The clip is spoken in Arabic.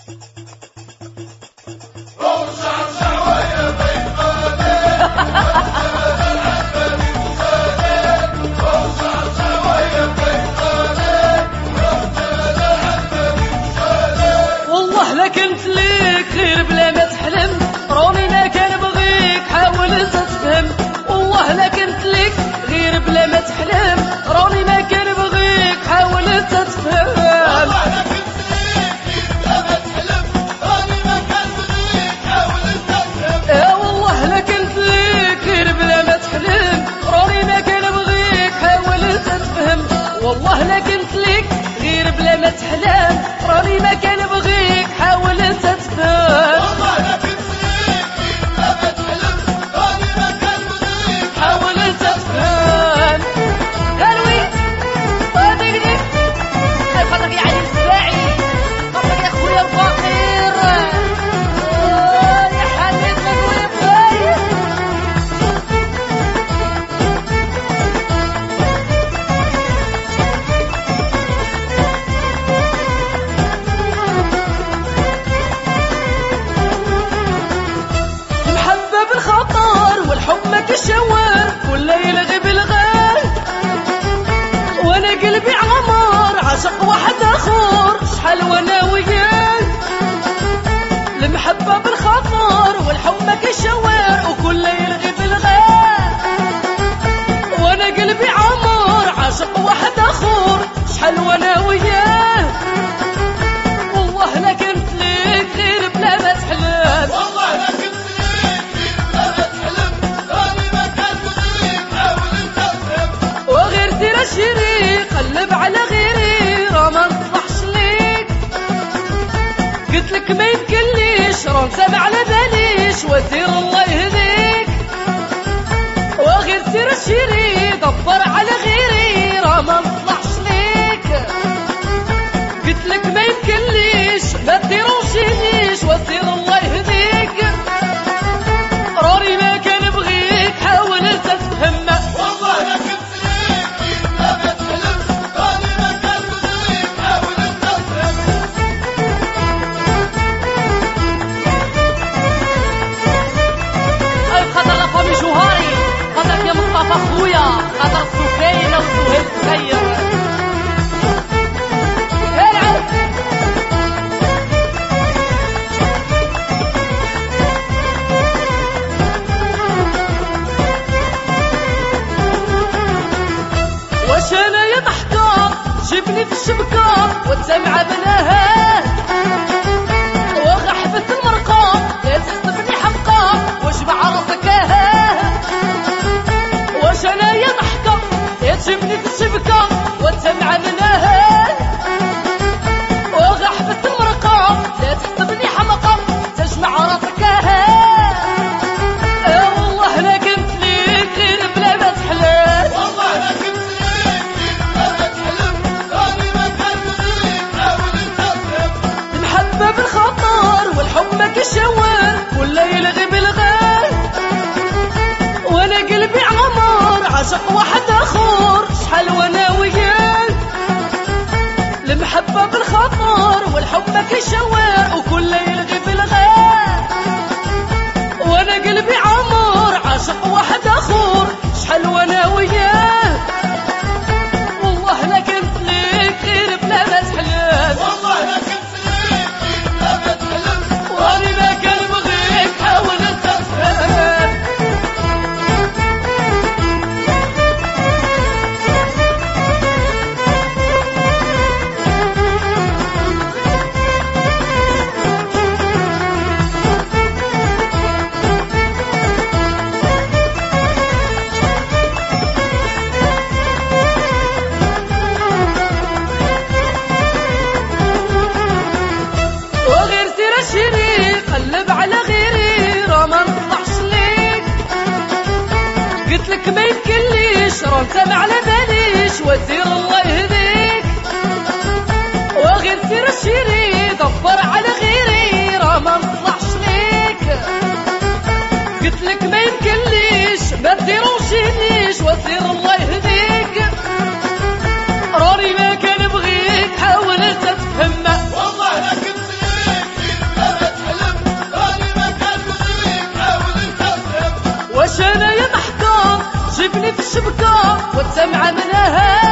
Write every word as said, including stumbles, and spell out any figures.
والله لا كنت ليك غير بلا ما تحلم، راني ما كنبغيك حاول تفهم. والله لا كنت ليك غير بلا ما تحلم، راني ما كنبغيك حاول تفهم. والله لا كنت ليك غير بلا ما تحلم، راني ما كنبغيك حاول تفهم. اه والله لا كنت ليك غير بلا ما تحلم، راني ما كنبغيك حاول تفهم. والله لا كنت ليك غير بلا ما تحلم، راني ما كنبغيك حاول تفهم. والله لا كنت ليك غير بلا ما تحلم، راني ما كنبغيك حاول تفهم. قالوي صادق ليك خاطرك يا علي السباعي، خاطرك يا خويا الفقير، يا حبيب خويا بغاير. المحبة بالخطر والحب ما كالشوار، كل يلغي بالغار، وانا قلبي عمار عاشق واحد اخر، شحال وانا وياه. المحبة بالخطر والحب ما كالشوار، وكل يلغي بالغار، وانا قلبي عمار عاشق واحد اخر، شحال وانا وياه. والله لا كنت ليك غير بلا ما تحلم، والله لا كنت ليك غير بلا ما تحلم، راني ما كنبغيك حاول تفهم. وغير سير الشري قلب على غيري، راه ما نصلحش ليك. قلت لك ما يمكنليش، راه نسامع على باليش، وسير الله يهديك. وغير سير الشري دبر على غيري، راه ما نصلحش ليك. قلت لك ما يمكنليش، ما تديروشينيش، وسير الله يهديك. راني ما كنبغيك حاول تفهم. والله لا كنت ليك غير بلا ما تحلم، راني ما كنبغيك حاول تفهم. اي خاطر لا فامي جوهري، خاطرك يا مصطفى خويا، خاطر سفينة وسهيل السير. العب واش انا يا ضحكة جبني في الشبكة وتسمع بناها، واخا حبت المرقة يا تخطفني حمقى وجمع راسك اها. واش انا يا ضحكة يا تجبني في الشبكة وتسمع بناها، واخا حبت المرقة لا تخطفني حمقى تجمع راسك اها. اه والله لا كنت ليك غير بلا ما تحلم، والله لا كنت ليك غير بلا ما تحلم، راني ما كنبغيك حاول تفهم. المحبة بالخطر والحب ما كالشوار، ولا يلغي بالغار، وانا قلبي عمار عاشق واحد اخر، شحال وانا وياه. المحبة بالخطر والحب ما كالشوار، وكل يلغي بالغار، وانا قلبي عمار عاشق واحد اخر، شحال وانا وياه. والله لا كنت ليك غير بلا ما تحلم، والله لا كنت ليك غير بلا ما تحلم، راني ما كنبغيك حاول تفهم. وغير سير الشري قلب على غيري، راه ما نصلحش ليك. قلت لك ما يمكنليش، راه نسامع على باليش، وسير الله يهديك. وغير سير الشري دبر على غيري، راه ما نصلحش ليك. قلت لك ما يمكنليش، ما تديروشينيش، وسير الله يهديك. راني ما كنبغيك حاول تفهم، والله لا كنت ليك وياه